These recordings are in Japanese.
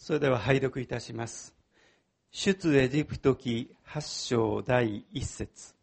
それでは拝読いたします。出エジプト記8章第1節。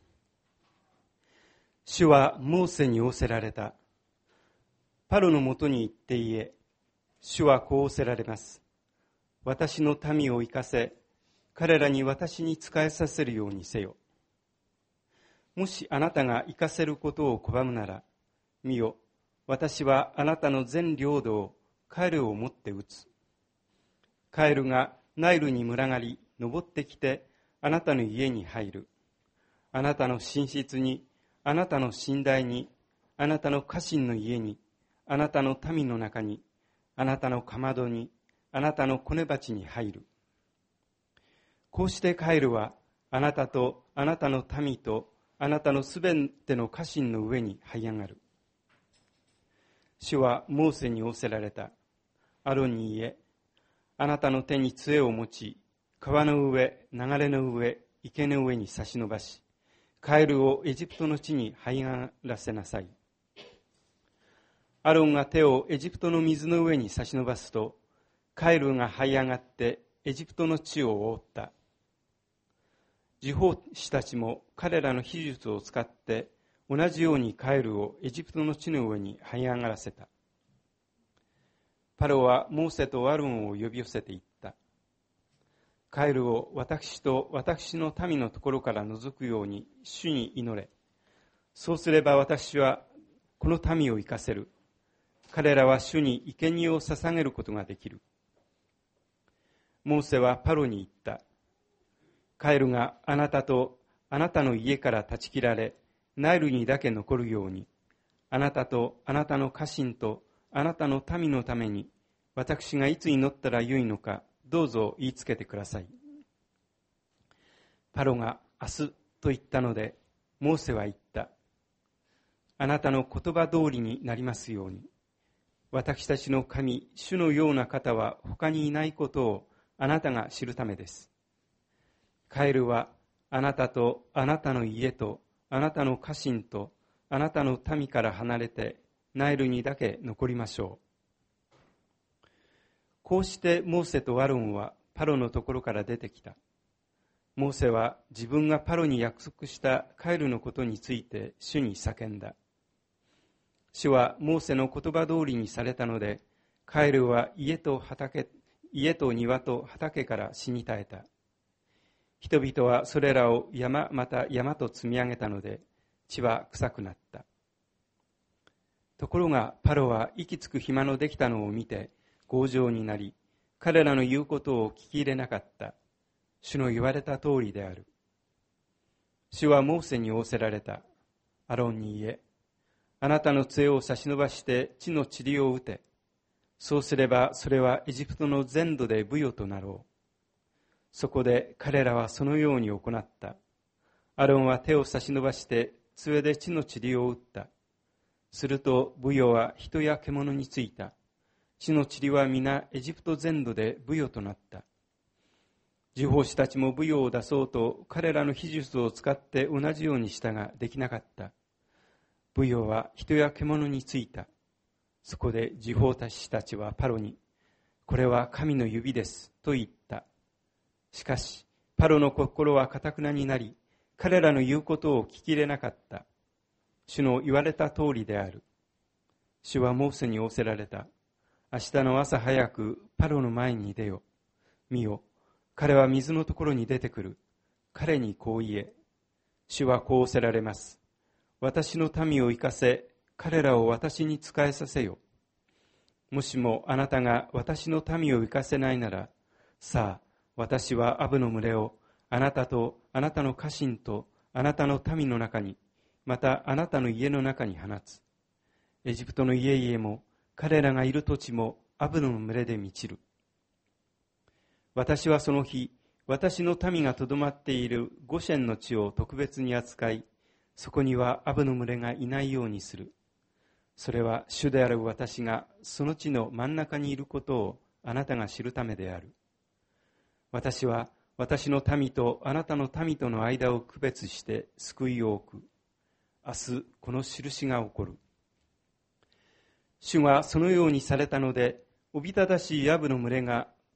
主はモーセに仰せられた。パロのもとに行って言え、主はこう仰せられます。私の民を生かせ、彼らに私に仕えさせるようにせよ。もしあなたが生かせることを拒むなら、見よ、私はあなたの全領土をカエルを持って撃つ。カエルがナイルに群がり、登ってきて、あなたの家に入る。あなたの寝室に、あなたの寝台に、あなたの家臣の家に、あなたの民の中に、あなたのかまどに、あなたのこね鉢に入る。こうしてカエルは、あなたとあなたの民と、あなたのすべての家臣の上に這い上がる。主はモーセに仰せられた。アロンに言え、あなたの手に杖を持ち、川の上、流れの上、池の上に差し伸ばし、カエルをエジプトの地に這い上がらせなさい。アロンが手をエジプトの水の上に差し伸ばすと、カエルが這い上がってエジプトの地を覆った。司法師たちも彼らの秘術を使って同じようにカエルをエジプトの地の上に這い上がらせた。パロはモーセとアロンを呼び寄せていった。カエルを私と私の民のところから除くように主に祈れ。そうすれば私はこの民を生かせる。彼らは主に生贄を捧げることができる。モーセはパロに言った。カエルがあなたとあなたの家から断ち切られ、ナイルにだけ残るように、あなたとあなたの家臣とあなたの民のために、私がいつ祈ったらよいのか、どうぞ言いつけてください。パロが明日と言ったので、モーセは言った。あなたの言葉通りになりますように。私たちの神、主のような方は他にいないことをあなたが知るためです。カエルはあなたとあなたの家とあなたの家臣とあなたの民から離れてナイルにだけ残りましょう。こうしてモーセとアロンはパロのところから出てきた。モーセは自分がパロに約束したカエルのことについて主に叫んだ。主はモーセの言葉通りにされたので、カエルは家と庭と畑から死に絶えた。人々はそれらを山また山と積み上げたので、地は臭くなった。ところがパロは息つく暇のできたのを見て強情になり、彼らの言うことを聞き入れなかった。主の言われた通りである。主はモーセに仰せられた。アロンに言え、あなたの杖を差し伸ばして地の塵を打て。そうすればそれはエジプトの全土でブヨとなろう。そこで彼らはそのように行った。アロンは手を差し伸ばして杖で地の塵を打った。するとブヨは人や獣についた。地の塵は皆エジプト全土でブヨとなった。司法師たちもブヨを出そうと彼らの秘術を使って同じようにしたができなかった。ブヨは人や獣についた。そこで司法師たちはパロに、これは神の指ですと言った。しかしパロの心は頑なになり、彼らの言うことを聞き入れなかった。主の言われた通りである。主はモーセに仰せられた。明日の朝早くパロの前に出よ。見よ、彼は水のところに出てくる。彼にこう言え。主はこう仰せられます。私の民を生かせ、彼らを私に仕えさせよ。もしもあなたが私の民を生かせないなら、さあ、私はアブの群れをあなたとあなたの家臣とあなたの民の中に、またあなたの家の中に放つ。エジプトの家々も彼らがいる土地もアブの群れで満ちる。私はその日、私の民がとどまっているゴシェンの地を特別に扱い、そこにはアブの群れがいないようにする。それは主である私がその地の真ん中にいることをあなたが知るためである。私は私の民とあなたの民との間を区別して救いを置く。明日この印が起こる。主がそのようにされたので、おびただしいアブの群れが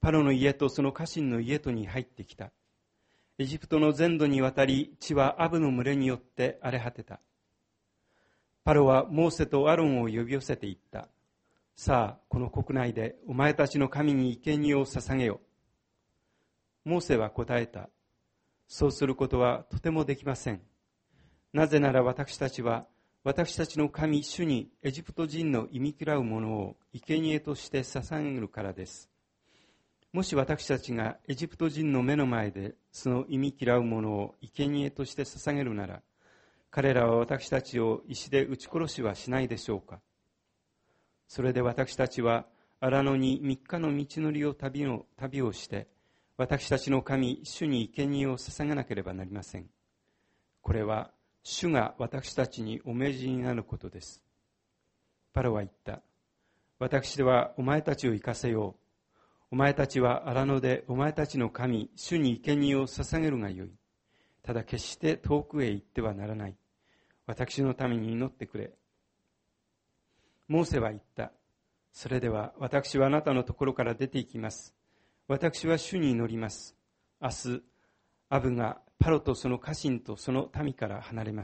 パロの家とその家臣の家とに入ってきた。エジプトの全土にわたり、地はアブの群れによって荒れ果てた。パロはモーセとアロンを呼び寄せていった。さあ、この国内でお前たちの神に生贄を捧げよ。モーセは答えた。そうすることはとてもできません。なぜなら私たちは、私たちの神主にエジプト人の忌み嫌うものを生贄として捧げるからです。もし私たちがエジプト人の目の前でその忌み嫌うものを生贄として捧げるなら、彼らは私たちを石で撃ち殺しはしないでしょうか。それで私たちは荒野に3日の道のりを旅をして、私たちの神主に生贄を捧げなければなりません。これは主が私たちにお命じになることです。パロは言った。私ではお前たちを行かせよう。お前たちは荒野でお前たちの神主に生贄を捧げるがよい。ただ決して遠くへ行ってはならない。私のために祈ってくれ。モーセは言った。それでは私はあなたのところから出て行きます。私は主に祈ります。明日、アブがパロとその家臣とその民から離れます。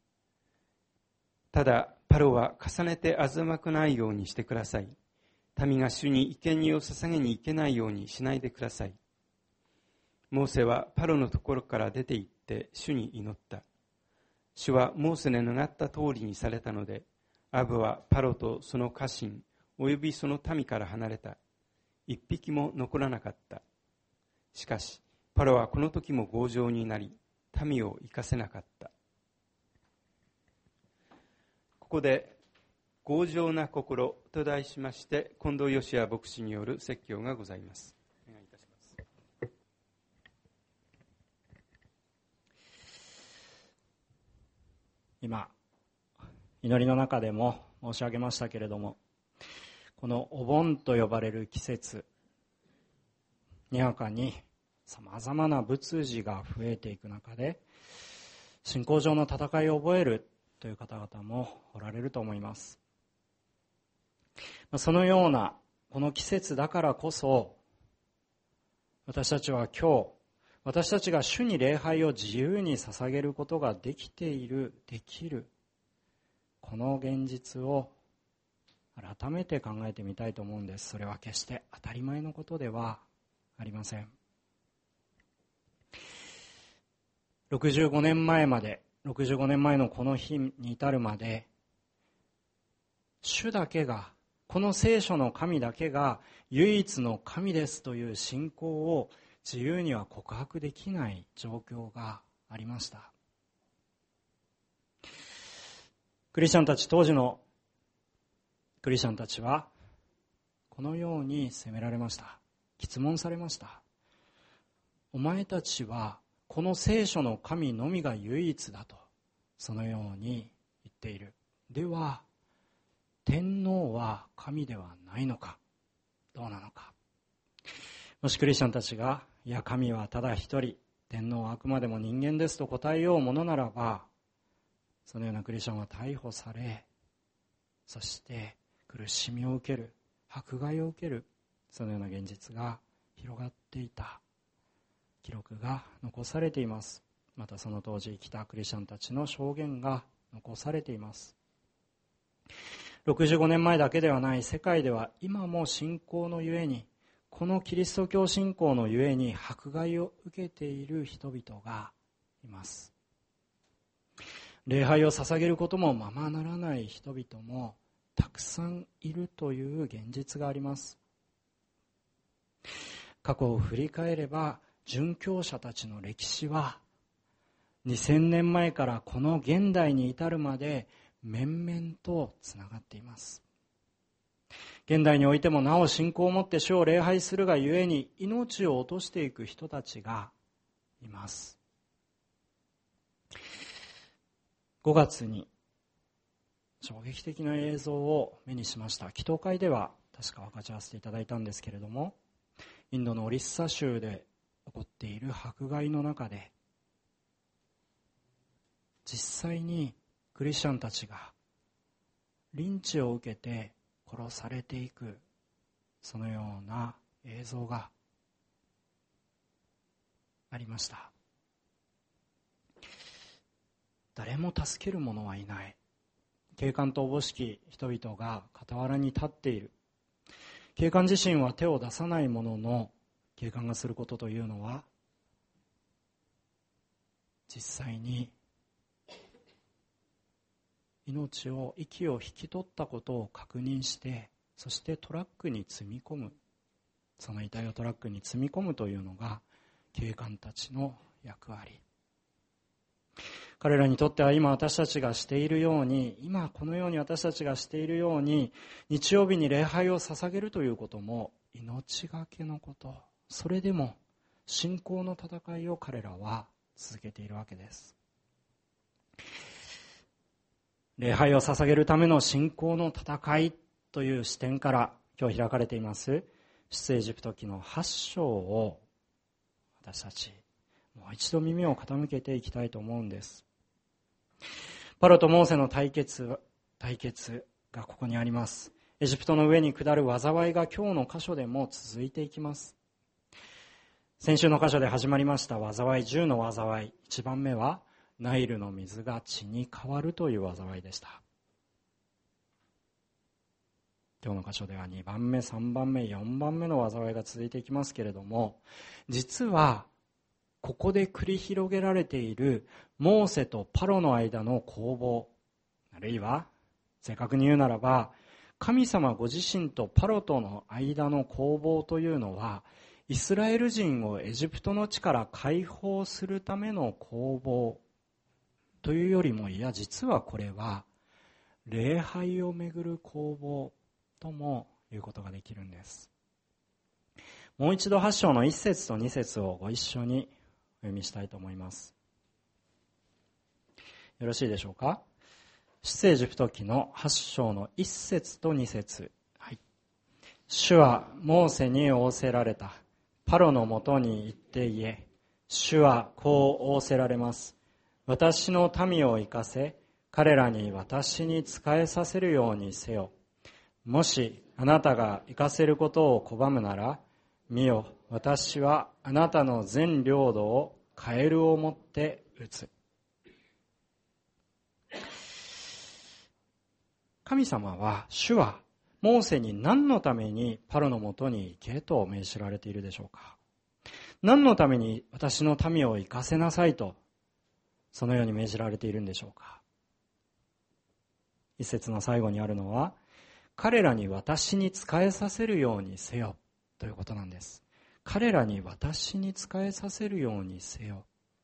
ただ、パロは重ねて欺くないようにしてください。民が主に生贄を捧げに行けないようにしないでください。モーセはパロのところから出て行って主に祈った。主はモーセの願った通りにされたので、アブはパロとその家臣およびその民から離れた。一匹も残らなかった。しかし、パロはこの時も強情になり、民を生かせなかった。ここで、強情な心と題しまして、近藤義也牧師による説教がございます。お願いいたします。 今、祈りの中でも申し上げましたけれども、このお盆と呼ばれる季節にわかにさまざまな仏事が増えていく中で、信仰上の戦いを覚えるという方々もおられると思います。そのようなこの季節だからこそ、私たちは今日、私たちが主に礼拝を自由に捧げることができる、この現実を改めて考えてみたいと思うんです。それは決して当たり前のことではありません。65年前のこの日に至るまで、主だけが、この聖書の神だけが唯一の神ですという信仰を自由には告白できない状況がありました。当時のクリスチャンたちはこのように責められました。詰問されました。お前たちはこの聖書の神のみが唯一だと、そのように言っている。では天皇は神ではないのか、どうなのか。もしクリスチャンたちが、いや神はただ一人、天皇はあくまでも人間ですと答えようものならば、そのようなクリスチャンは逮捕され、そして苦しみを受ける、迫害を受ける、そのような現実が広がっていた記録が残されています。またその当時生きたクリスチャンたちの証言が残されています。65年前だけではない、世界では今も信仰のゆえに、このキリスト教信仰のゆえに迫害を受けている人々がいます。礼拝を捧げることもままならない人々もたくさんいるという現実があります。過去を振り返れば、殉教者たちの歴史は2000年前からこの現代に至るまで面々とつながっています。現代においてもなお信仰を持って主を礼拝するがゆえに命を落としていく人たちがいます。5月に衝撃的な映像を目にしました。祈祷会では確か分かち合わせていただいたんですけれども、インドのオリッサ州で起こっている迫害の中で、実際にクリスチャンたちがリンチを受けて殺されていく、そのような映像がありました。誰も助ける者はいない。警官とおぼしき人々が傍らに立っている。警官自身は手を出さないものの、警官がすることというのは、実際に息を引き取ったことを確認して、そしてトラックに積み込む、その遺体をトラックに積み込むというのが警官たちの役割。彼らにとっては今私たちがしているように、今このように私たちがしているように、日曜日に礼拝を捧げるということも命がけのこと。それでも信仰の戦いを彼らは続けているわけです。礼拝を捧げるための信仰の戦いという視点から今日開かれています出エジプト記の8章を私たちもう一度耳を傾けていきたいと思うんです。パロとモーセの対決がここにあります。エジプトの上に下る災いが今日の箇所でも続いていきます。先週の箇所で始まりました災い、10の災い。1番目はナイルの水が血に変わるという災いでした。今日の箇所では2番目、3番目、4番目の災いが続いていきますけれども、実はここで繰り広げられているモーセとパロの間の攻防、あるいは正確に言うならば神様ご自身とパロとの間の攻防というのは、イスラエル人をエジプトの地から解放するための攻防というよりも、いや実はこれは礼拝をめぐる攻防とも言うことができるんです。もう一度8章の1節と2節をご一緒にお読みしたいと思います。よろしいでしょうか。出エジプト記の8章の1節と2節、はい。主はモーセに仰せられた。パロのもとに行って言え。主はこう仰せられます。私の民を生かせ、彼らに私に仕えさせるようにせよ。もしあなたが生かせることを拒むなら、見よ、私はあなたの全領土をカエルをもって打つ。神様は、主はモーセに何のためにパロのもとに行けと命じられているでしょうか。何のために私の民を生かせなさいとそのように命じられているんでしょうか。一節の最後にあるのは、彼らに私に仕えさせるようにせよということなんです。彼らに私に仕えさせるようにせよ。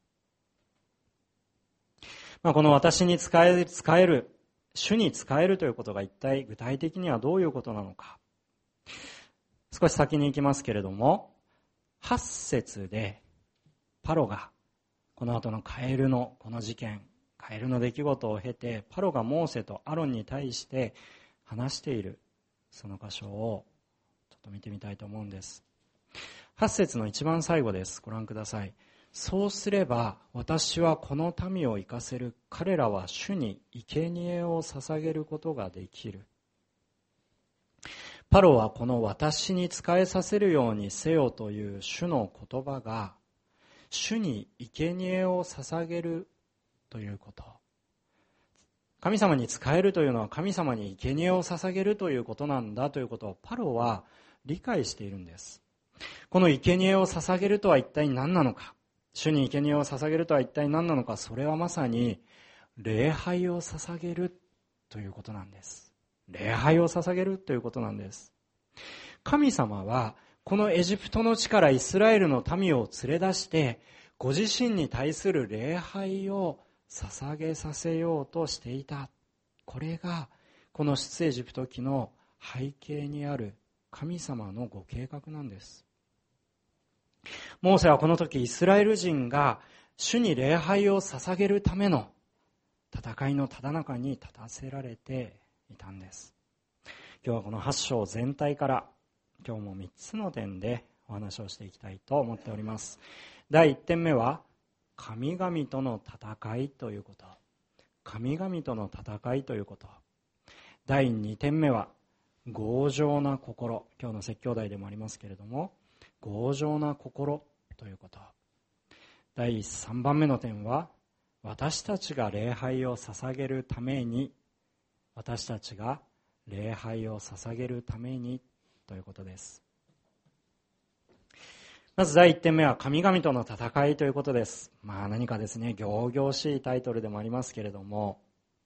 この私に仕える、主に仕えるということが一体具体的にはどういうことなのか。少し先に行きますけれども、8節でパロがこの後のカエルのこの事件、カエルの出来事を経て、パロがモーセとアロンに対して話しているその箇所をちょっと見てみたいと思うんです。8節の一番最後です。ご覧ください。そうすれば私はこの民を生かせる。彼らは主に生贄を捧げることができる。パロはこの私に仕えさせるようにせよという主の言葉が、主に生贄を捧げるということ。神様に仕えるというのは神様に生贄を捧げるということなんだということをパロは理解しているんです。この生贄を捧げるとは一体何なのか。主に生贄を捧げるとは一体何なのか。それはまさに礼拝を捧げるということなんです。礼拝を捧げるということなんです。神様はこのエジプトの地からイスラエルの民を連れ出して、ご自身に対する礼拝を捧げさせようとしていた。これがこの出エジプト記の背景にある神様のご計画なんです。モーセはこの時イスラエル人が主に礼拝を捧げるための戦いのただ中に立たせられていたんです。今日はこの8章全体から今日も3つの点でお話をしていきたいと思っております。第1点目は神々との戦いということ。神々との戦いということ。第2点目は強情な心、今日の説教題でもありますけれども、強情な心ということ。第3番目の点は、私たちが礼拝を捧げるために、私たちが礼拝を捧げるためにということです。まず第1点目は神々との戦いということです。何かですね、仰々しいタイトルでもありますけれども、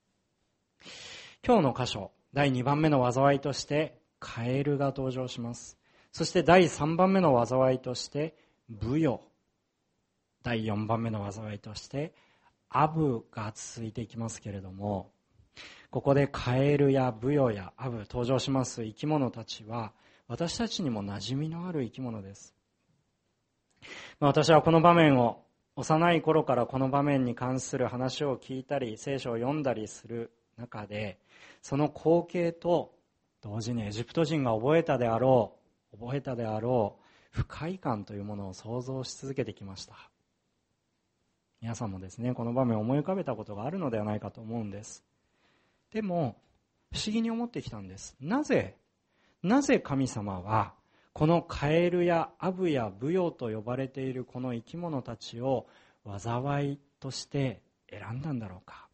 今日の箇所、第2番目の災いとしてカエルが登場します。そして第3番目の災いとしてブヨ、第4番目の災いとしてアブが続いていきますけれども、ここでカエルやブヨやアブ登場します生き物たちは私たちにも馴染みのある生き物です。私はこの場面を幼い頃からこの場面に関する話を聞いたり聖書を読んだりする中で、その光景と同時にエジプト人が覚えたであろう不快感というものを想像し続けてきました。皆さんもですね、この場面を思い浮かべたことがあるのではないかと思うんです。でも不思議に思ってきたんです。なぜ神様はこのカエルやアブやブヨと呼ばれているこの生き物たちを災いとして選んだんだろうか。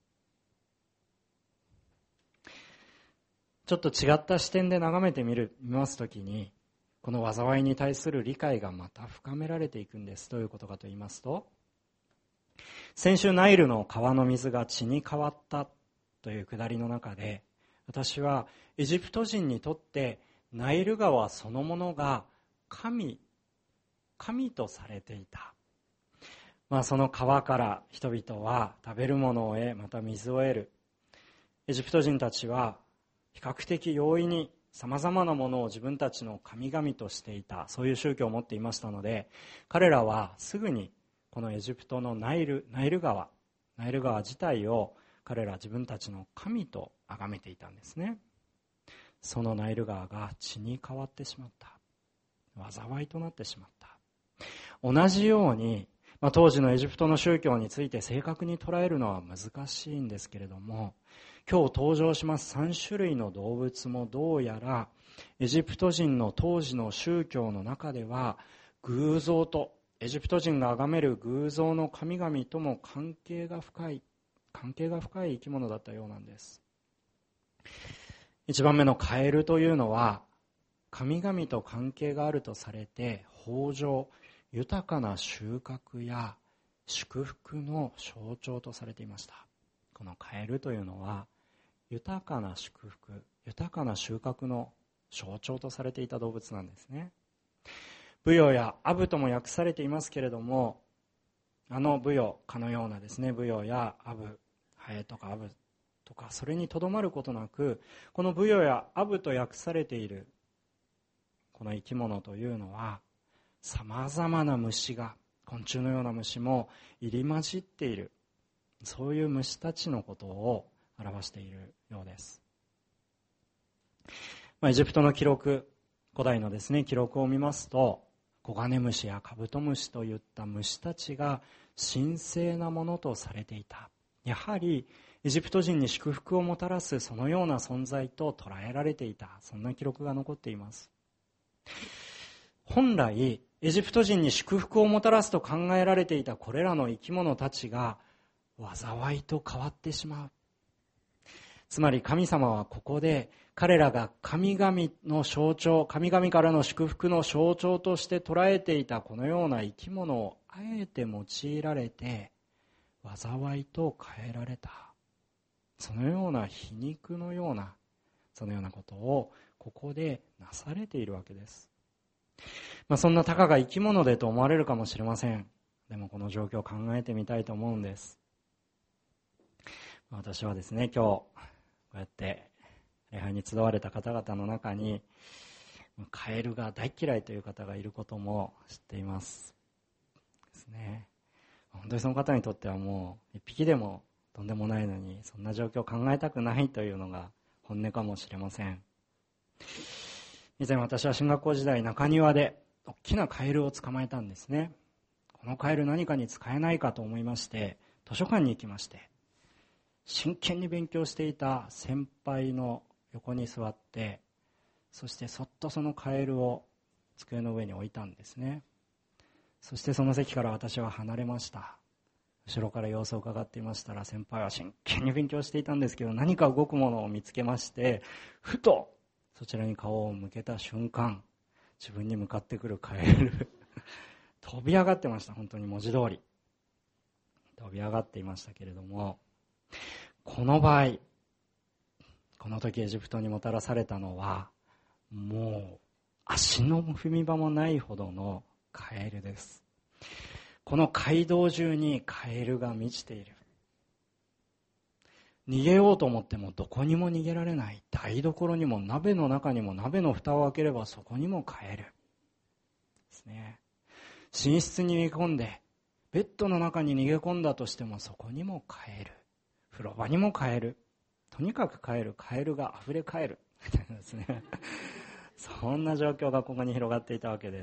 ちょっと違った視点で眺めて見ますときに、この災いに対する理解がまた深められていくんです。どういうことかと言いますと、先週ナイルの川の水が血に変わったというくだりの中で、私はエジプト人にとってナイル川そのものが神とされていた。その川から人々は食べるものを得、また水を得る。エジプト人たちは比較的容易にさまざまなものを自分たちの神々としていた、そういう宗教を持っていましたので、彼らはすぐにこのエジプトのナイル川自体を彼らは自分たちの神と崇めていたんですね。そのナイル川が血に変わってしまった。災いとなってしまった。同じように、当時のエジプトの宗教について正確に捉えるのは難しいんですけれども、今日登場します3種類の動物もどうやらエジプト人の当時の宗教の中では偶像と、エジプト人が崇める偶像の神々とも関係が深い生き物だったようなんです。1番目のカエルというのは神々と関係があるとされて、豊穣、豊かな収穫や祝福の象徴とされていました。このカエルというのは豊かな祝福、豊かな収穫の象徴とされていた動物なんですね。ブヨやアブとも訳されていますけれども、ブヨ、蚊のようなですね、ブヨやアブ、ハエとかアブとか、それにとどまることなく、このブヨやアブと訳されているこの生き物というのは、さまざまな虫が、昆虫のような虫も入り混じっている、そういう虫たちのことを表しているようです。エジプトの記録、古代のですね、記録を見ますと、コガネムシやカブトムシといった虫たちが神聖なものとされていた。やはりエジプト人に祝福をもたらすそのような存在と捉えられていた、そんな記録が残っています。本来エジプト人に祝福をもたらすと考えられていたこれらの生き物たちが災いと変わってしまう。つまり神様はここで彼らが神々の象徴、神々からの祝福の象徴として捉えていたこのような生き物をあえて用いられて災いと変えられた。そのような皮肉のような、そのようなことをここでなされているわけです。そんなたかが生き物でと思われるかもしれません。でもこの状況を考えてみたいと思うんです。私はですね、今日こうやって礼拝に集われた方々の中にカエルが大嫌いという方がいることも知っていますですね。本当にその方にとってはもう一匹でもとんでもないのに、そんな状況を考えたくないというのが本音かもしれません。以前私は進学校時代、中庭で大きなカエルを捕まえたんですね。このカエル何かに使えないかと思いまして図書館に行きまして、真剣に勉強していた先輩の横に座ってそしてそっとそのカエルを机の上に置いたんですね。そしてその席から私は離れました。後ろから様子を伺っていましたら、先輩は真剣に勉強していたんですけど、何か動くものを見つけまして、ふとそちらに顔を向けた瞬間、自分に向かってくるカエル飛び上がってました。本当に文字通り飛び上がっていましたけれども、この場合、この時エジプトにもたらされたのは、もう足の踏み場もないほどのカエルです。この街道中にカエルが満ちている。逃げようと思ってもどこにも逃げられない。台所にも鍋の中にも、鍋の蓋を開ければそこにもカエルですね。寝室に逃げ込んでベッドの中に逃げ込んだとしてもそこにもカエル、風呂場にもカエル、とにかくカエル、カエルがあふれカエルみたいなですねそんな状況がここに広がっていたわけです。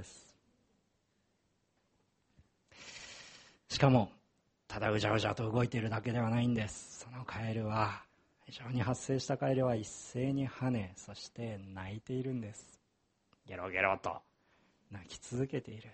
しかもただうじゃうじゃと動いているだけではないんです。そのカエルは、非常に発生したカエルは一斉に跳ね、そして鳴いているんです。ゲロゲロと鳴き続けている。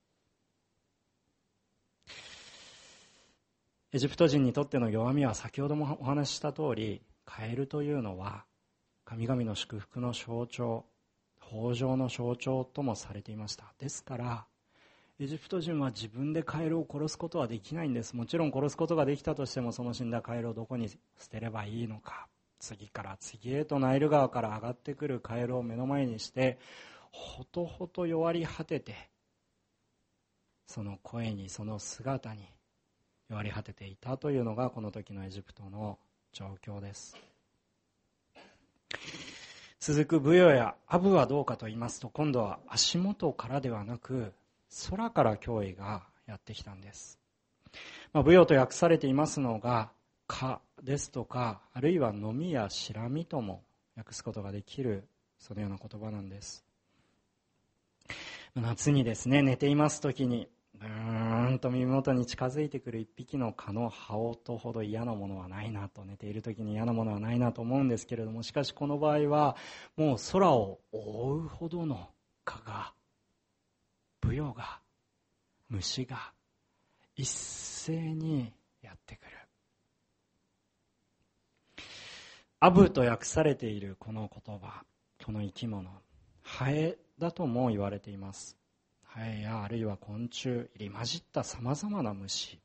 エジプト人にとっての弱みは、先ほどもお話しした通り、カエルというのは神々の祝福の象徴、豊穣の象徴ともされていました。ですからエジプト人は自分でカエルを殺すことはできないんです。もちろん殺すことができたとしても、その死んだカエルをどこに捨てればいいのか。次から次へとナイル川から上がってくるカエルを目の前にして、ほとほと弱り果てて、その声に、その姿に弱り果てていたというのがこの時のエジプトの状況です。続くブヨやアブはどうかと言いますと、今度は足元からではなく空から脅威がやってきたんです。ブヨと訳されていますのが蚊ですとか、あるいはノミやシラミとも訳すことができる、そのような言葉なんです。夏にですね、寝ています時にブーンと耳元に近づいてくる一匹の蚊の羽音ほど嫌なものはないなと、寝ている時に嫌なものはないなと思うんですけれども、しかしこの場合はもう空を覆うほどの蚊が、ブヨが、虫が一斉にやってくる。アブと訳されているこの言葉、この生き物、ハエだとも言われています。ハエやあるいは昆虫、入り混じったさまざまな虫。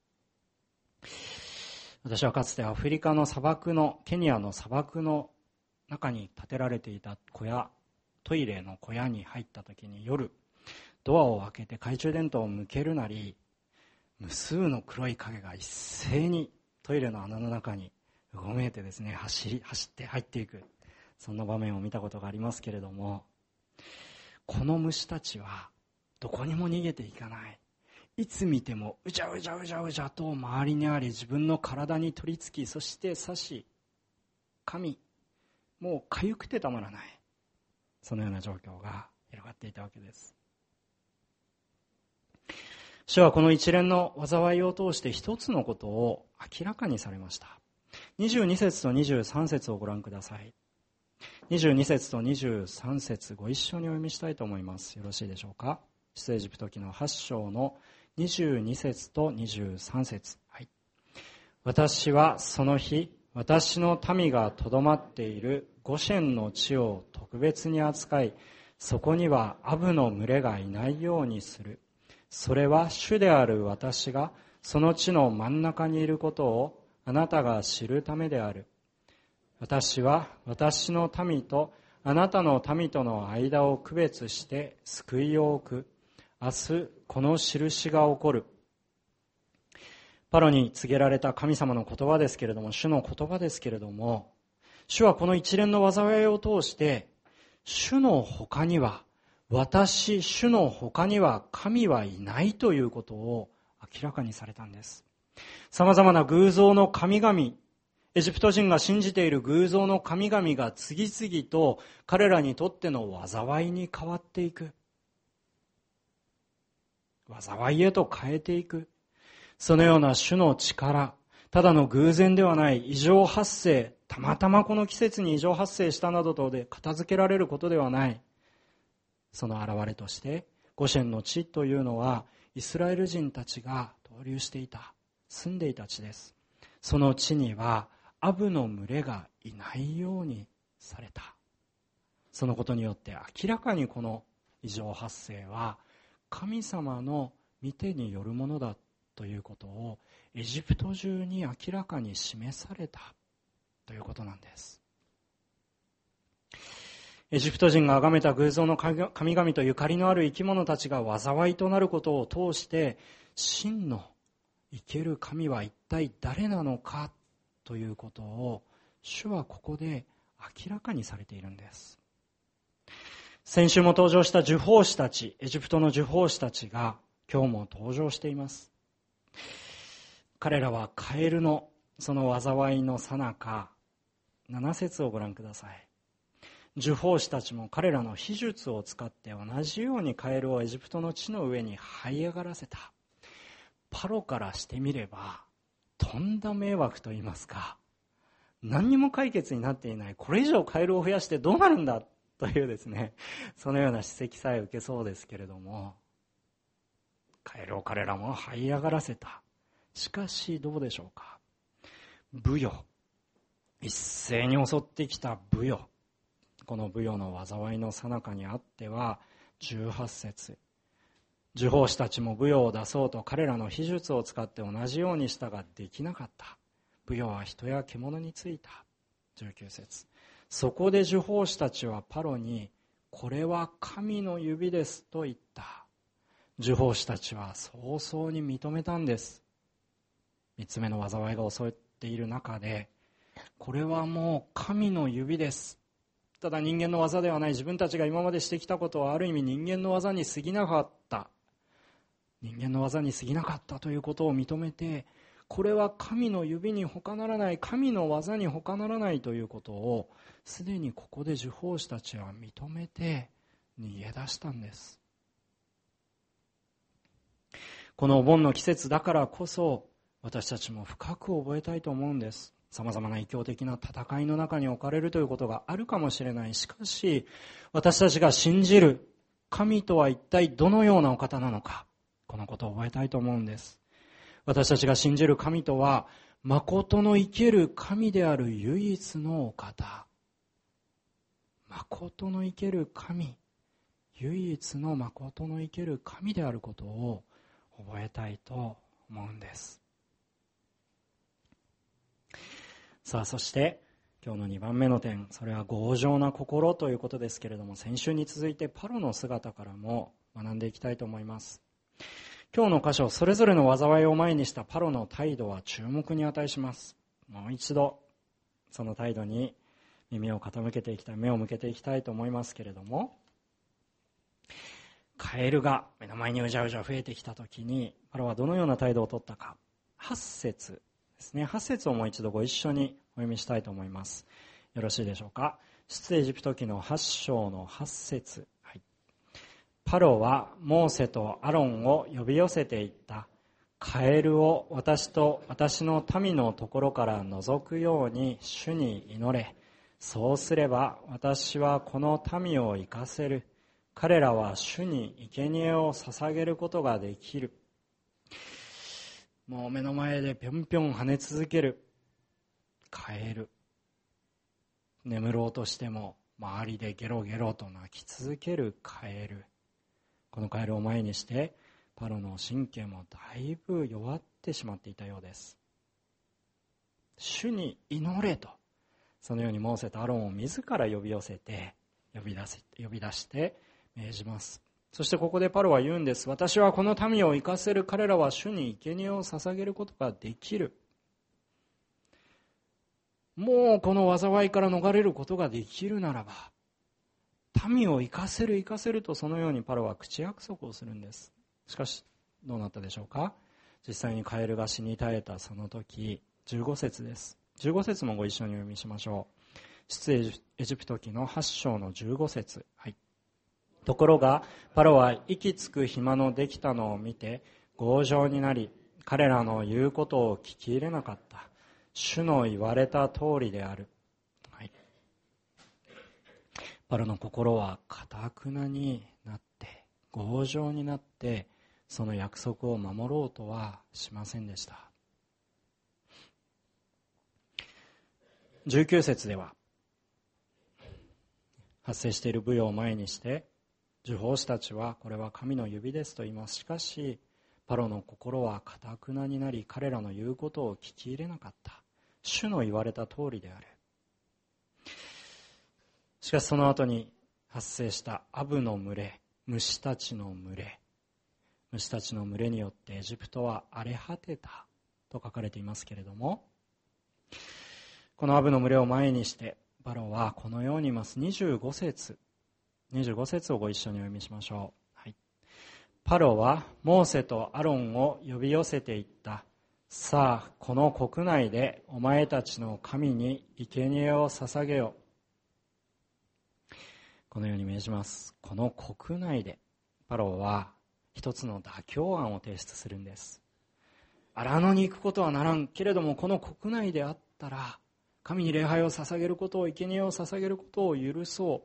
私はかつてアフリカの砂漠の、ケニアの砂漠の中に建てられていた小屋、トイレの小屋に入った時に、夜ドアを開けて懐中電灯を向けるなり、無数の黒い影が一斉にトイレの穴の中にうごめいてですね、走って入っていく、そんな場面を見たことがありますけれども、この虫たちはどこにも逃げていかない。いつ見てもうじゃうじゃうじゃうじゃと周りにあり、自分の体に取り付き、そして刺し噛み、もう痒くてたまらない、そのような状況が広がっていたわけです。主はこの一連の災いを通して一つのことを明らかにされました。22節と23節をご覧ください。22節と23節ご一緒にお読みしたいと思います。よろしいでしょうか。出エジプト記の8章の22節と23節、はい。私はその日、私の民がとどまっているゴシェンの地を特別に扱い、そこにはアブの群れがいないようにする。それは主である私がその地の真ん中にいることをあなたが知るためである。私は私の民とあなたの民との間を区別して救いを置く。明日この印が起こる。パロに告げられた神様の言葉ですけれども、主の言葉ですけれども、主はこの一連の災いを通して、主の他には、主の他には神はいないということを明らかにされたんです。様々な偶像の神々、エジプト人が信じている偶像の神々が次々と彼らにとっての災いに変わっていく。災いへと変えていく。そのような主の力、 ただの偶然ではない異常発生、たまたまこの季節に異常発生したなどとで片付けられることではない。その現れとしてゴシェンの地というのはイスラエル人たちが逗留していた、住んでいた地です。その地にはアブの群れがいないようにされた。そのことによって明らかにこの異常発生は神様の御手によるものだということをエジプト中に明らかに示されたということなんです。エジプト人が崇めた偶像の神々とゆかりのある生き物たちが災いとなることを通して真の生ける神は一体誰なのかということを主はここで明らかにされているんです。先週も登場した呪法師たち、エジプトの呪法師たちが今日も登場しています。彼らはカエルのその災いの最中、7節をご覧ください。呪法師たちも彼らの秘術を使って同じようにカエルをエジプトの地の上に這い上がらせた。パロからしてみればとんだ迷惑といいますか、何にも解決になっていない、これ以上カエルを増やしてどうなるんだというですね、そのような指摘さえ受けそうですけれども、カエルを彼らも這い上がらせた。しかしどうでしょうか。ブヨ、一斉に襲ってきたブヨ、このブヨの災いの最中にあっては18節、呪法師たちもブヨを出そうと彼らの秘術を使って同じようにしたができなかった。ブヨは人や獣についた。19節、そこで呪法師たちはパロに、これは神の指ですと言った。呪法師たちは早々に認めたんです。3つ目の災いが襲っている中で、これはもう神の指です。ただ人間の技ではない、自分たちが今までしてきたことはある意味人間の技に過ぎなかった。人間の技に過ぎなかったということを認めて、これは神の指に他ならない、神の技に他ならないということをすでにここで呪法師たちは認めて逃げ出したんです。このお盆の季節だからこそ私たちも深く覚えたいと思うんです。さまざまな異教的な戦いの中に置かれるということがあるかもしれない。しかし私たちが信じる神とは一体どのようなお方なのか、このことを覚えたいと思うんです。私たちが信じる神とは誠の生ける神である唯一のお方、誠の生ける神、唯一の誠の生ける神であることを覚えたいと思うんです。さあ、そして今日の2番目の点、それは強情な心ということですけれども、先週に続いてパロの姿からも学んでいきたいと思います。今日の箇所、それぞれの災いを前にしたパロの態度は注目に値します。もう一度その態度に耳を傾けていきたい、目を向けていきたいと思いますけれども、カエルが目の前にうじゃうじゃ増えてきたときにパロはどのような態度をとったか。8節ですね。8節をもう一度ご一緒にお読みしたいと思います。よろしいでしょうか。出エジプト記の8章の8節、はい、パロはモーセとアロンを呼び寄せていった。カエルを私と私の民のところから除くように主に祈れ。そうすれば私はこの民を生かせる。彼らは主に生贄を捧げることができる。もう目の前でぴょんぴょん跳ね続けるカエル。眠ろうとしても周りでゲロゲロと鳴き続けるカエル。このカエルを前にしてパロの神経もだいぶ弱ってしまっていたようです。主に祈れと、そのようにモーセとアロンを自ら呼び寄せて呼び出して命じます。そしてここでパロは言うんです。私はこの民を生かせる。彼らは主に生贄を捧げることができる。もうこの災いから逃れることができるならば、民を生かせるとそのようにパロは口約束をするんです。しかしどうなったでしょうか。実際にカエルが死に絶えたその時、15節です。15節もご一緒にお読みしましょう。出エジプト記の8章の15節、はい、ところがパロは息つく暇のできたのを見て強情になり、 彼らの言うことを聞き入れなかった。主の言われた通りである。はい、パロの心は堅くなになって強情になってその約束を守ろうとはしませんでした。19節では発生している舞踊を前にして呪法師たちはこれは神の指ですと言います。しかしパロの心は堅くなになり彼らの言うことを聞き入れなかった。主の言われた通りである。しかしその後に発生したアブの群れ、虫たちの群れによってエジプトは荒れ果てたと書かれていますけれども、このアブの群れを前にしてパロはこのように言います。25節をご一緒にお読みしましょう。はい、パロはモーセとアロンを呼び寄せていった。さあこの国内でお前たちの神に生贄を捧げよ。このように命じます。この国内でパロは一つの妥協案を提出するんです。荒野に行くことはならんけれどもこの国内であったら神に礼拝を捧げることを生贄を捧げることを許そう。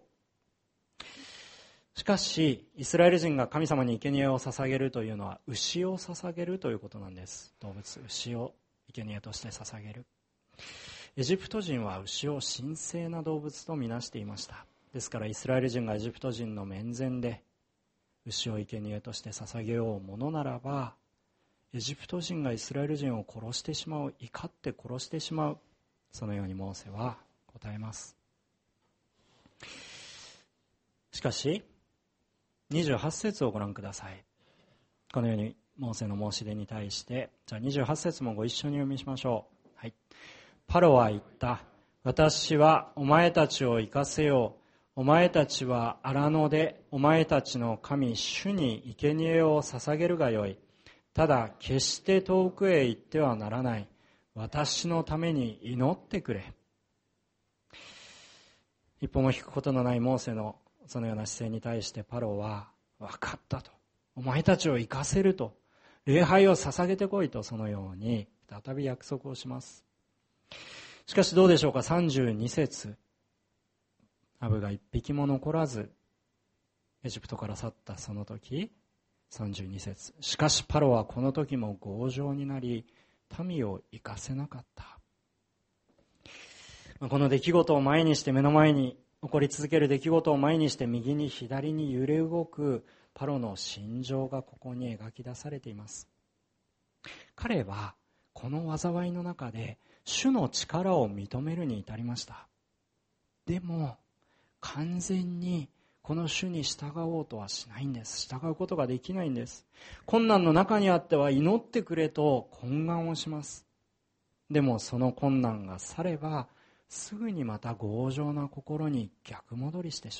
しかしイスラエル人が神様に生贄を捧げるというのは牛を捧げるということなんです。動物、牛を生贄として捧げる。エジプト人は牛を神聖な動物とみなしていました。ですからイスラエル人がエジプト人の面前で牛を生贄として捧げようものならばエジプト人がイスラエル人を殺してしまう、怒って殺してしまう。そのようにモーセは答えます。しかし28節をご覧ください。このようにモーセの申し出に対してじゃあ28節もご一緒に読みしましょう。はい、パロは言った。私はお前たちを生かせよう。お前たちは荒野でお前たちの神主に生贄を捧げるがよい。ただ決して遠くへ行ってはならない。私のために祈ってくれ。一歩も引くことのないモーセのそのような姿勢に対してパロは分かったと、お前たちを生かせると、礼拝を捧げてこいと、そのように再び約束をします。しかしどうでしょうか。32節、アブが一匹も残らずエジプトから去ったその時、32節、しかしパロはこの時も強情になり民を生かせなかった。この出来事を前にして、目の前に起こり続ける出来事を前にして、右に左に揺れ動くパロの心情がここに描き出されています。彼はこの災いの中で主の力を認めるに至りました。でも完全にこの主に従おうとはしないんです。従うことができないんです。困難の中にあっては祈ってくれと懇願をします。でもその困難が去ればすぐにまた強情な心に逆戻りしてし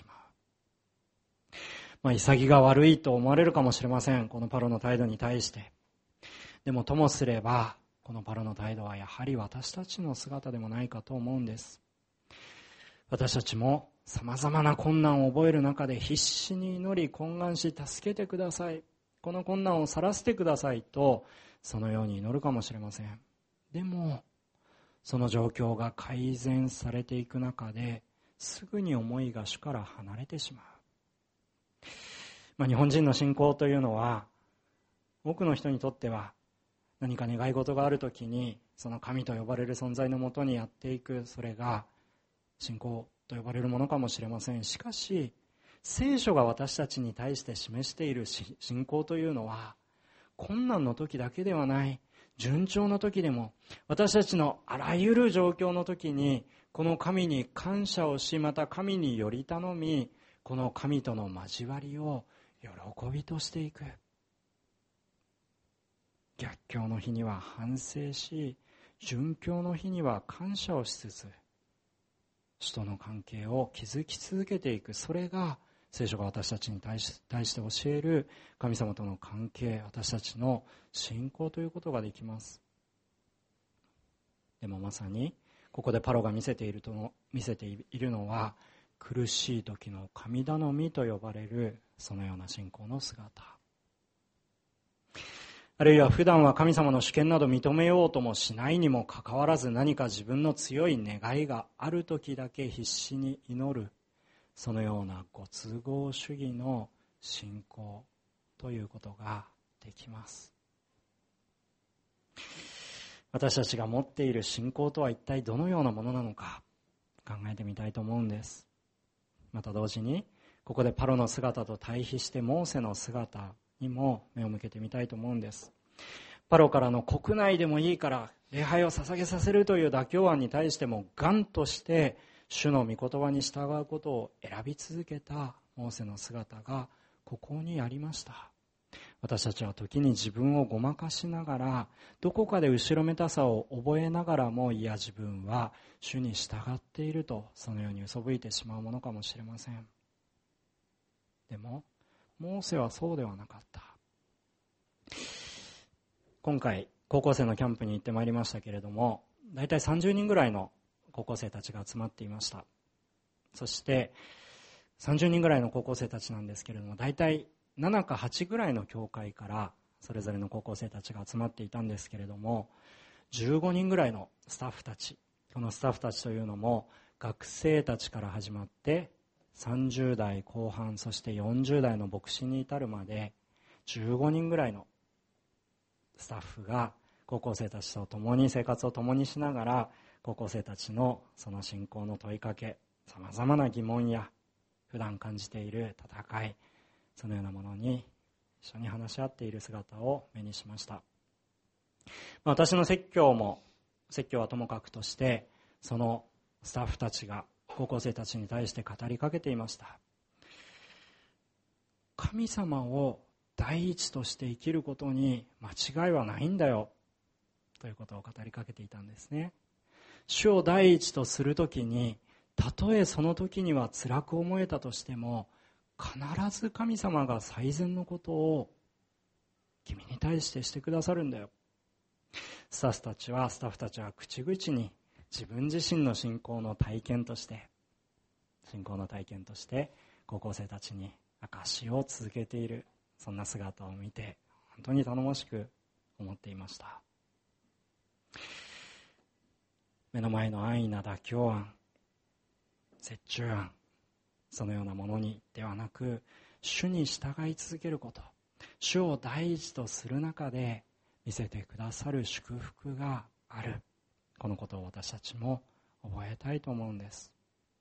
まう。潔が悪いと思われるかもしれません、このパロの態度に対して。でもともすればこのパロの態度はやはり私たちの姿でもないかと思うんです。私たちもさまざまな困難を覚える中で必死に祈り懇願し、助けてください、この困難を去らせてくださいとそのように祈るかもしれません。でもその状況が改善されていく中ですぐに思いが主から離れてしまう。日本人の信仰というのは多くの人にとっては何か願い事があるときにその神と呼ばれる存在のもとにやっていく、それが信仰と呼ばれるものかもしれません。しかし聖書が私たちに対して示している信仰というのは困難の時だけではない、順調な時でも私たちのあらゆる状況の時にこの神に感謝をし、また神により頼み、この神との交わりを喜びとしていく。逆境の日には反省し、順境の日には感謝をしつつ主との関係を築き続けていく。それが聖書が私たちに対して教える神様との関係、私たちの信仰ということができます。でもまさにここでパロが見せているのは苦しい時の神頼みと呼ばれるそのような信仰の姿。 あるいは普段は神様の主権など認めようともしないにもかかわらず、何か自分の強い願いがある時だけ必死に祈る、そのようなご都合主義の信仰ということができます。私たちが持っている信仰とは一体どのようなものなのか考えてみたいと思うんです。また同時にここでパロの姿と対比してモーセの姿にも目を向けてみたいと思うんです。パロからの国内でもいいから礼拝を捧げさせるという妥協案に対しても頑として主の御言葉に従うことを選び続けたモーセの姿がここにありました。私たちは時に自分をごまかしながら、どこかで後ろめたさを覚えながらも、いや自分は主に従っていると、そのように嘘吹いてしまうものかもしれません。でもモーセはそうではなかった。今回高校生のキャンプに行ってまいりましたけれども、だいたい30人ぐらいの高校生たちが集まっていました。そして30人ぐらいの高校生たちなんですけれども、だいたい7か8ぐらいの教会からそれぞれの高校生たちが集まっていたんですけれども、15人ぐらいのスタッフたち、このスタッフたちというのも学生たちから始まって30代後半、そして40代の牧師に至るまで15人ぐらいのスタッフが高校生たちと共に生活を共にしながら、高校生たちのその信仰の問いかけ、さまざまな疑問や普段感じている戦い、そのようなものに一緒に話し合っている姿を目にしました。私の説教はともかくとして、そのスタッフたちが高校生たちに対して語りかけていました。神様を第一として生きることに間違いはないんだよということを語りかけていたんですね。主を第一とするときに、たとえその時には辛く思えたとしても、必ず神様が最善のことを君に対してしてくださるんだよ。スタッフたちは口々に自分自身の信仰の体験として高校生たちに証しを続けている、そんな姿を見て本当に頼もしく思っていました。目の前の安易な妥協案、折衷案、そのようなものにではなく、主に従い続けること、主を第一とする中で見せてくださる祝福がある、このことを私たちも覚えたいと思うんです。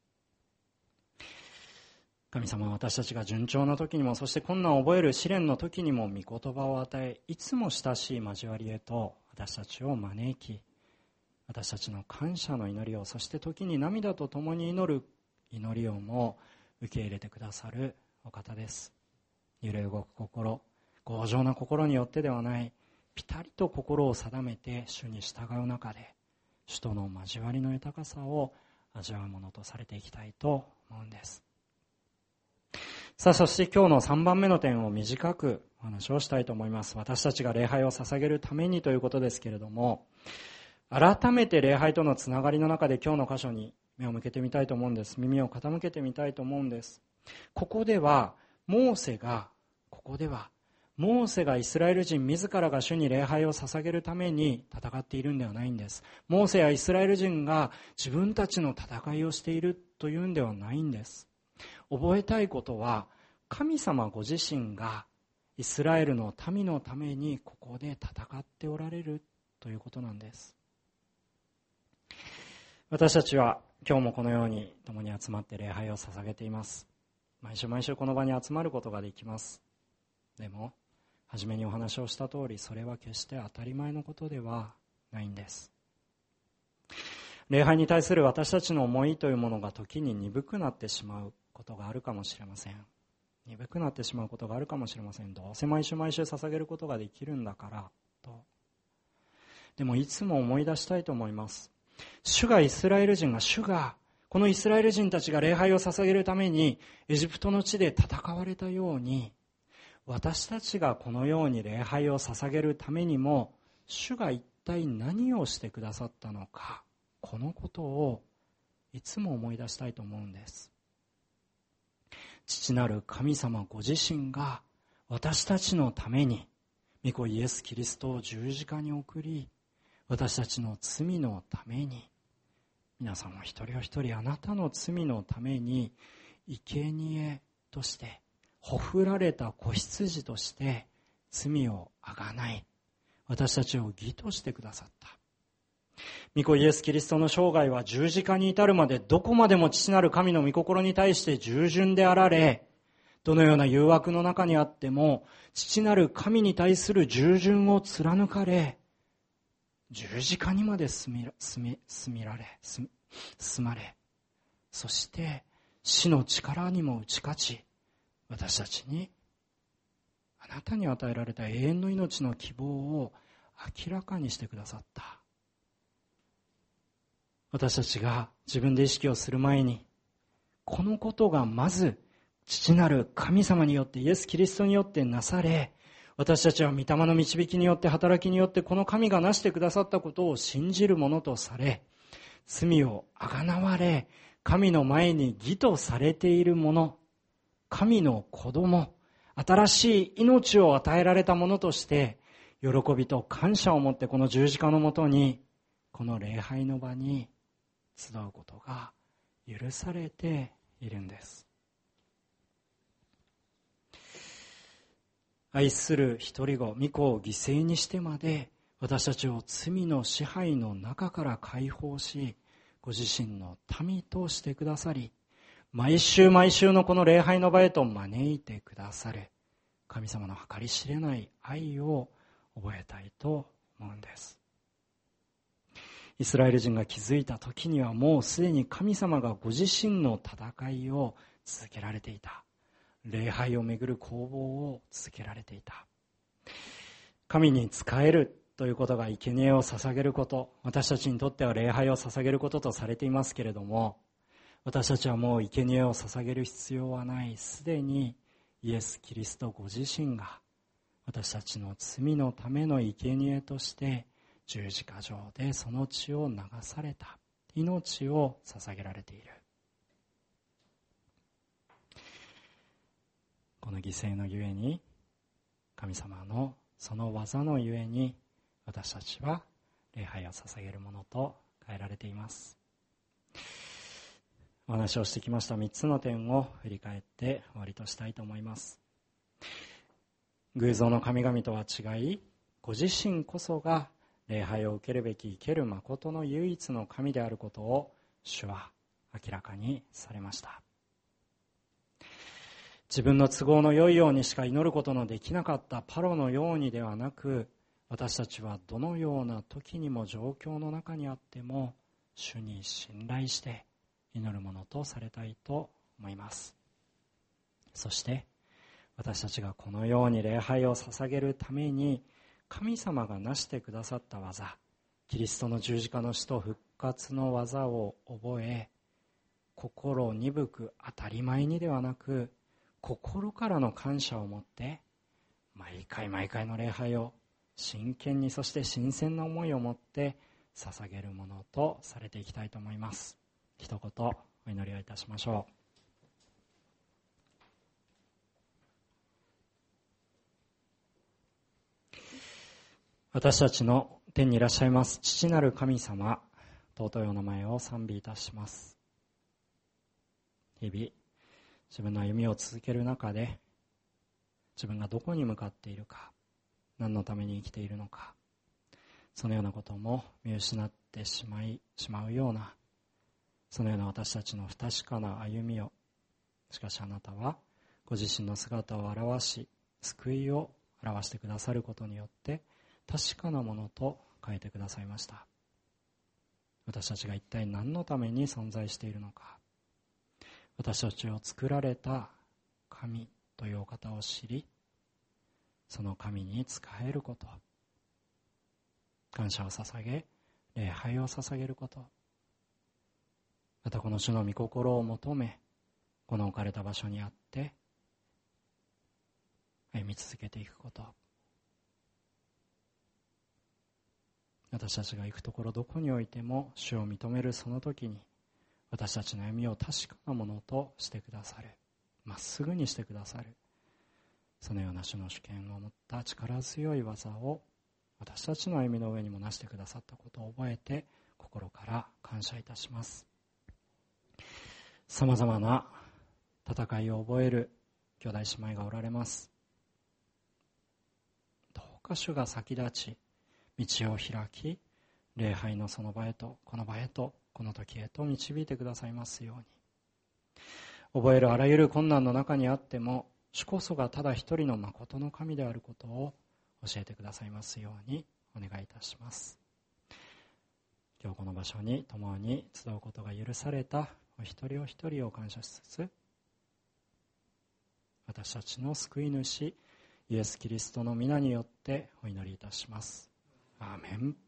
神様は私たちが順調な時にも、そして困難を覚える試練の時にも御言葉を与え、いつも親しい交わりへと私たちを招き、私たちの感謝の祈りを、そして時に涙とともに祈る祈りをも受け入れてくださるお方です。揺れ動く心、強情な心によってではない、ピタリと心を定めて主に従う中で、主との交わりの豊かさを味わうものとされていきたいと思うんです。さあ、そして今日の3番目の点を短くお話をしたいと思います。私たちが礼拝を捧げるためにということですけれども、改めて礼拝とのつながりの中で今日の箇所に目を向けてみたいと思うんです。耳を傾けてみたいと思うんです。ここではモーセがイスラエル人自らが主に礼拝を捧げるために戦っているんではないんです。モーセやイスラエル人が自分たちの戦いをしているというんではないんです。覚えたいことは、神様ご自身がイスラエルの民のためにここで戦っておられるということなんです。私たちは今日もこのように共に集まって礼拝を捧げています。毎週この場に集まることができます。でも初めにお話をした通り、それは決して当たり前のことではないんです。礼拝に対する私たちの思いというものが時に鈍くなってしまうことがあるかもしれません。どうせ毎週捧げることができるんだからと。でもいつも思い出したいと思います。主がこのイスラエル人たちが礼拝を捧げるためにエジプトの地で戦われたように、私たちがこのように礼拝を捧げるためにも、主が一体何をしてくださったのか、このことをいつも思い出したいと思うんです。父なる神様ご自身が私たちのために御子イエス・キリストを十字架に送り、私たちの罪のために、皆さんも一人お一人あなたの罪のために生贄として、ほふられた子羊として罪をあがない、私たちを義としてくださった。御子イエス・キリストの生涯は十字架に至るまでどこまでも父なる神の御心に対して従順であられ、どのような誘惑の中にあっても父なる神に対する従順を貫かれ、十字架にまで進まれ、そして死の力にも打ち勝ち、私たちにあなたに与えられた永遠の命の希望を明らかにしてくださった。私たちが自分で意識をする前に、このことがまず父なる神様によってイエス・キリストによってなされ、私たちは御霊の導きによって働きによってこの神がなしてくださったことを信じるものとされ、罪をあがなわれ、神の前に義とされているもの、神の子供、新しい命を与えられたものとして、喜びと感謝を持ってこの十字架のもとに、この礼拝の場に集うことが許されているんです。愛する一人子、御子を犠牲にしてまで私たちを罪の支配の中から解放し、ご自身の民としてくださり、毎週毎週のこの礼拝の場へと招いてくださる神様の計り知れない愛を覚えたいと思うんです。イスラエル人が気づいた時にはもうすでに神様がご自身の戦いを続けられていた。礼拝をめぐる攻防を続けられていた。神に仕えるということが生贄を捧げること、私たちにとっては礼拝を捧げることとされていますけれども、私たちはもう生贄を捧げる必要はない。すでにイエス・キリストご自身が私たちの罪のための生贄として十字架上でその血を流された、命を捧げられている。この犠牲のゆえに、神様のその技のゆえに、私たちは礼拝を捧げるものと変えられています。お話をしてきました3つの点を振り返って終わりとしたいと思います。偶像の神々とは違い、ご自身こそが礼拝を受けるべき生ける誠の唯一の神であることを主は明らかにされました。自分の都合の良いようにしか祈ることのできなかったパロのようにではなく、私たちはどのような時にも状況の中にあっても主に信頼して祈るものとされたいと思います。そして私たちがこのように礼拝を捧げるために神様がなしてくださった技、キリストの十字架の死と復活の技を覚え、心鈍く当たり前にではなく心からの感謝を持って毎回毎回の礼拝を真剣に、そして新鮮な思いを持って捧げるものとされていきたいと思います。一言お祈りをいたしましょう。私たちの天にいらっしゃいます父なる神様、尊いお名前を賛美いたします。日々自分の歩みを続ける中で、自分がどこに向かっているか、何のために生きているのか、そのようなことも見失ってしまうような、そのような私たちの不確かな歩みを、しかしあなたはご自身の姿を表し、救いを表してくださることによって確かなものと変えてくださいました。私たちが一体何のために存在しているのか、私たちを作られた神というお方を知り、その神に仕えること、感謝を捧げ、礼拝を捧げること、またこの主の御心を求め、この置かれた場所にあって歩み続けていくこと、私たちが行くところどこにおいても主を認めるその時に、私たちの歩みを確かなものとしてくださる、まっすぐにしてくださる、 そのような主の主権を持った力強い技を私たちの歩みの上にもなしてくださったことを覚えて心から感謝いたします。さまざまな戦いを覚える兄弟姉妹がおられます。どうか主が先立ち道を開き、礼拝のその場へとこの場へとこの時へと導いてくださいますように。覚えるあらゆる困難の中にあっても、主こそがただ一人の誠の神であることを教えてくださいますようにお願いいたします。今日この場所に共に集うことが許されたお一人お一人を感謝しつつ、私たちの救い主イエス・キリストの皆によってお祈りいたします。アーメン。